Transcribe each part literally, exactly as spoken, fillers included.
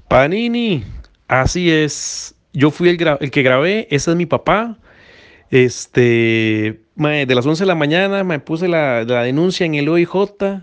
Panini, así es. Yo fui el, gra- el que grabé, ese es mi papá. Este, mae, de las once de la mañana me puse la, la denuncia en el O I J.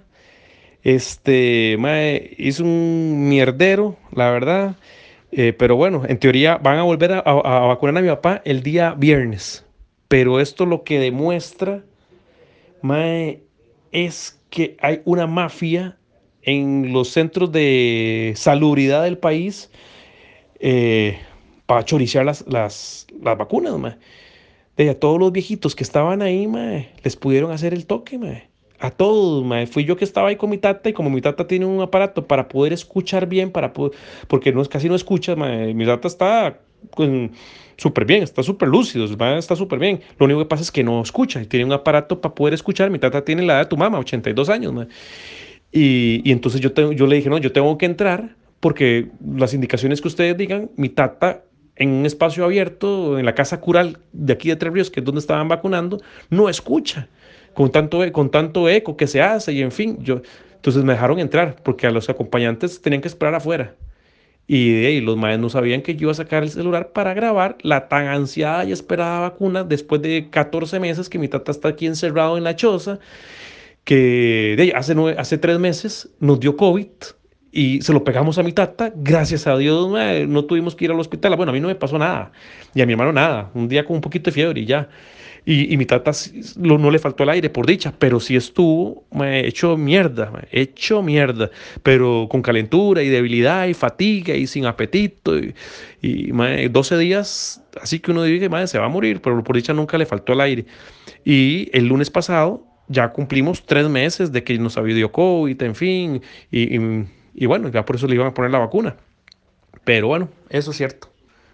Este, mae, hizo un mierdero, la verdad. Eh, pero bueno, en teoría van a volver a, a- a vacunar a mi papá el día viernes. Pero esto lo que demuestra, mae, es que hay una mafia en los centros de salubridad del país eh, para choriciar las, las, las vacunas, mae. De a todos los viejitos que estaban ahí, mae, les pudieron hacer el toque, mae. A todos, mae. Fui yo que estaba ahí con mi tata y como mi tata tiene un aparato para poder escuchar bien, para poder, porque no, casi no escucha, mae. Mi tata está con- súper bien, está súper lúcido, mae, está súper bien. Lo único que pasa es que no escucha y tiene un aparato para poder escuchar. Mi tata tiene la edad de tu mamá, ochenta y dos años, mae. Y, y entonces yo, te- yo le dije, no, yo tengo que entrar porque las indicaciones que ustedes digan, mi tata en un espacio abierto, en la casa cural de aquí de Tres Ríos, que es donde estaban vacunando, no escucha con tanto, e- con tanto eco que se hace y en fin, yo, entonces me dejaron entrar porque a los acompañantes tenían que esperar afuera. Y, de ahí los maestros no sabían que yo iba a sacar el celular para grabar la tan ansiada y esperada vacuna después de catorce meses que mi tata está aquí encerrado en la choza que de, hace, nueve, hace tres meses nos dio COVID y se lo pegamos a mi tata. Gracias a Dios, mae, no tuvimos que ir al hospital. Bueno, a mí no me pasó nada. Y a mi hermano nada. Un día con un poquito de fiebre y ya. Y, y mi tata sí- lo- no le faltó el aire, por dicha, pero sí estuvo mae, hecho mierda, mae, hecho mierda. Pero con calentura y debilidad y fatiga y sin apetito. Y, y mae, doce días, así que uno dice, mae, se va a morir, pero por dicha nunca le faltó el aire. Y el lunes pasado ya cumplimos tres meses de que nos había dio COVID, en fin, y, y, y bueno, ya por eso le iban a poner la vacuna. Pero bueno, eso es cierto.